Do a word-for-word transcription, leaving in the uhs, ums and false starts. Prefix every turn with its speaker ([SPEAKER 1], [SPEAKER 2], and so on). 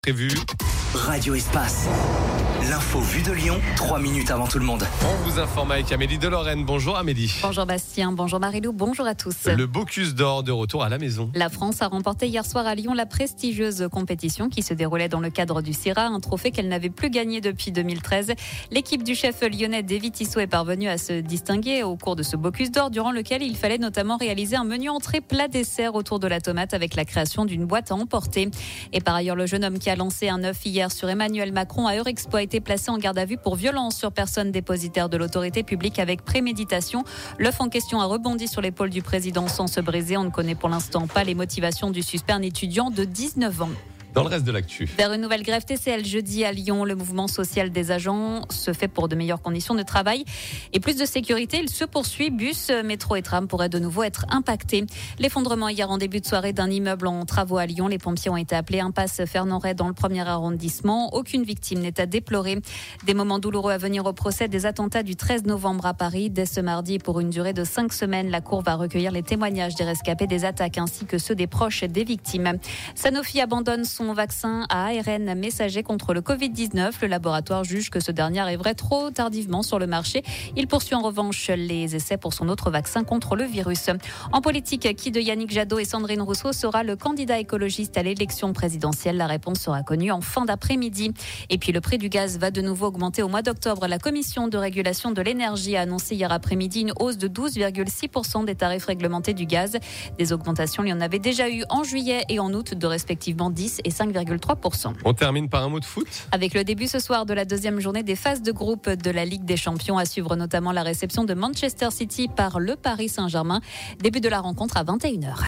[SPEAKER 1] Prévu.
[SPEAKER 2] Radio Espace. L'info vue de Lyon, trois minutes avant tout le monde.
[SPEAKER 1] On vous informe avec Amélie de Lorraine. Bonjour Amélie.
[SPEAKER 3] Bonjour Bastien, bonjour Marilou, bonjour à tous.
[SPEAKER 1] Le Bocuse d'Or de retour à la maison.
[SPEAKER 3] La France a remporté hier soir à Lyon la prestigieuse compétition qui se déroulait dans le cadre du CIRA, un trophée qu'elle n'avait plus gagné depuis deux mille treize. L'équipe du chef lyonnais David Tissot est parvenue à se distinguer au cours de ce Bocuse d'Or, durant lequel il fallait notamment réaliser un menu entrée plat dessert autour de la tomate avec la création d'une boîte à emporter. Et par ailleurs, le jeune homme qui a lancé un œuf hier sur Emmanuel Macron à Eurexpo a été placé en garde à vue pour violence sur personne dépositaire de l'autorité publique avec préméditation. L'œuf en question a rebondi sur l'épaule du président sans se briser. On ne connaît pour l'instant pas les motivations du suspect, un étudiant de dix-neuf ans.
[SPEAKER 1] Dans le reste de l'actu.
[SPEAKER 3] Vers une nouvelle grève T C L jeudi à Lyon, le mouvement social des agents se fait pour de meilleures conditions de travail et plus de sécurité. Il se poursuit. Bus, métro et tram pourraient de nouveau être impactés. L'effondrement hier en début de soirée d'un immeuble en travaux à Lyon. Les pompiers ont été appelés. Impasse Fernand-Rey dans le premier arrondissement. Aucune victime n'est à déplorer. Des moments douloureux à venir au procès des attentats du treize novembre à Paris. Dès ce mardi, pour une durée de cinq semaines, la Cour va recueillir les témoignages des rescapés des attaques ainsi que ceux des proches des victimes. Sanofi abandonne son Son vaccin à A R N messager contre le covid dix-neuf. Le laboratoire juge que ce dernier arriverait trop tardivement sur le marché. Il poursuit en revanche les essais pour son autre vaccin contre le virus. En politique, qui de Yannick Jadot et Sandrine Rousseau sera le candidat écologiste à l'élection présidentielle? La réponse sera connue en fin d'après-midi. Et puis le prix du gaz va de nouveau augmenter au mois d'octobre. La commission de régulation de l'énergie a annoncé hier après-midi une hausse de douze virgule six pour cent des tarifs réglementés du gaz. Des augmentations, il y en avait déjà eu en juillet et en août de respectivement dix et cinq virgule trois pour cent.
[SPEAKER 1] On termine par un mot de foot.
[SPEAKER 3] Avec le début ce soir de la deuxième journée des phases de groupe de la Ligue des Champions, à suivre notamment la réception de Manchester City par le Paris Saint-Germain. Début de la rencontre à vingt et une heures.